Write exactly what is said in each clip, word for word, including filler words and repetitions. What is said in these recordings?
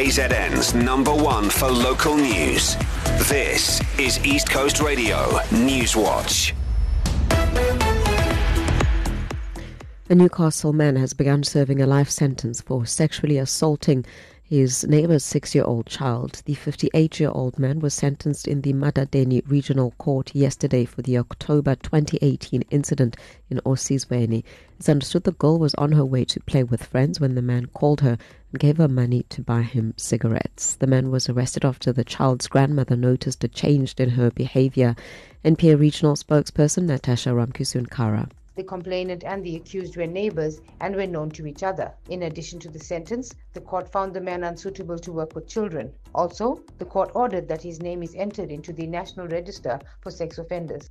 K Z N's number one for local news. This is East Coast Radio News Watch. A Newcastle man has begun serving a life sentence for sexually assaulting his neighbour's six-year-old child. The fifty-eight-year-old man was sentenced in the Madadeni Regional Court yesterday for the October twenty eighteen incident in Osizweni. It's understood the girl was on her way to play with friends when the man called her and gave her money to buy him cigarettes. The man was arrested after the child's grandmother noticed a change in her behaviour. N P A regional spokesperson Natasha Ramkisun-Kara. The complainant and the accused were neighbours and were known to each other. In addition to the sentence, the court found the man unsuitable to work with children. Also, the court ordered that his name is entered into the National Register for Sex Offenders.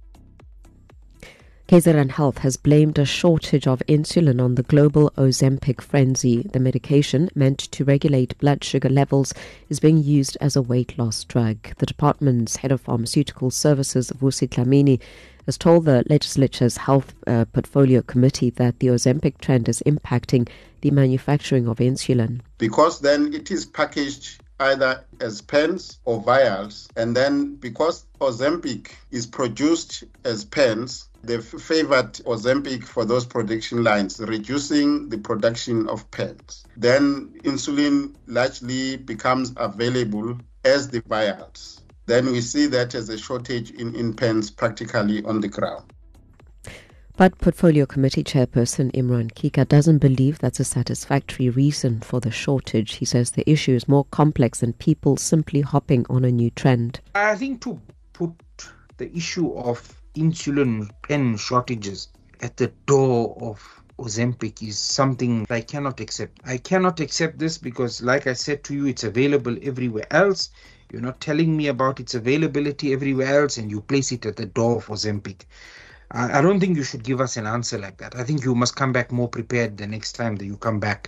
K Z N Health has blamed a shortage of insulin on the global Ozempic frenzy. The medication, meant to regulate blood sugar levels, is being used as a weight loss drug. The department's head of pharmaceutical services, Vusi Dlamini, has told the legislature's health uh, portfolio committee that the Ozempic trend is impacting the manufacturing of insulin. Because then it is packaged either as pens or vials, and then because Ozempic is produced as pens, they've favored Ozempic for those production lines, reducing the production of pens. Then insulin largely becomes available as the vials. Then we see that as a shortage in, in pens practically on the ground. But Portfolio Committee Chairperson Imran Kika doesn't believe that's a satisfactory reason for the shortage. He says the issue is more complex than people simply hopping on a new trend. I think to put the issue of insulin pen shortages at the door of Ozempic is something I cannot accept. I cannot accept this because, like I said to you, it's available everywhere else. You're not telling me about its availability everywhere else and you place it at the door of Ozempic. I, I don't think you should give us an answer like that. I think you must come back more prepared the next time that you come back.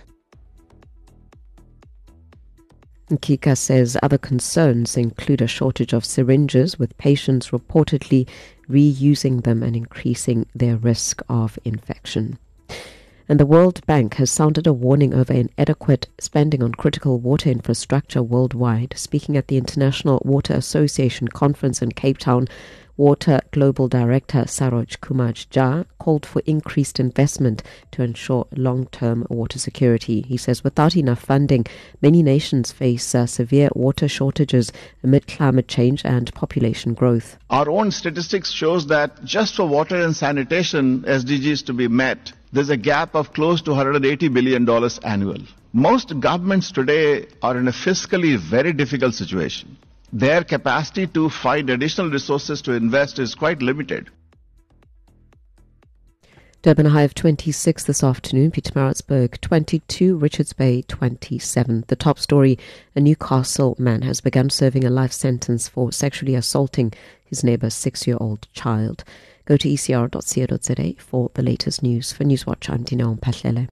Kika says other concerns include a shortage of syringes, with patients reportedly reusing them and increasing their risk of infection. And the World Bank has sounded a warning over inadequate spending on critical water infrastructure worldwide. Speaking at the International Water Association conference in Cape Town, Water Global Director Saroj Kumar Jha called for increased investment to ensure long-term water security. He says without enough funding, many nations face uh, severe water shortages amid climate change and population growth. Our own statistics shows that just for water and sanitation S D Gs to be met, there's a gap of close to one hundred eighty billion dollars annual. Most governments today are in a fiscally very difficult situation. Their capacity to find additional resources to invest is quite limited. Durban high of twenty-six this afternoon, Pietermaritzburg twenty-two, Richards Bay twenty-seven. The top story, a Newcastle man has begun serving a life sentence for sexually assaulting his neighbour's six-year-old child. Go to e c r dot co dot za for the latest news. For Newswatch, I'm Dineo Mpahlele.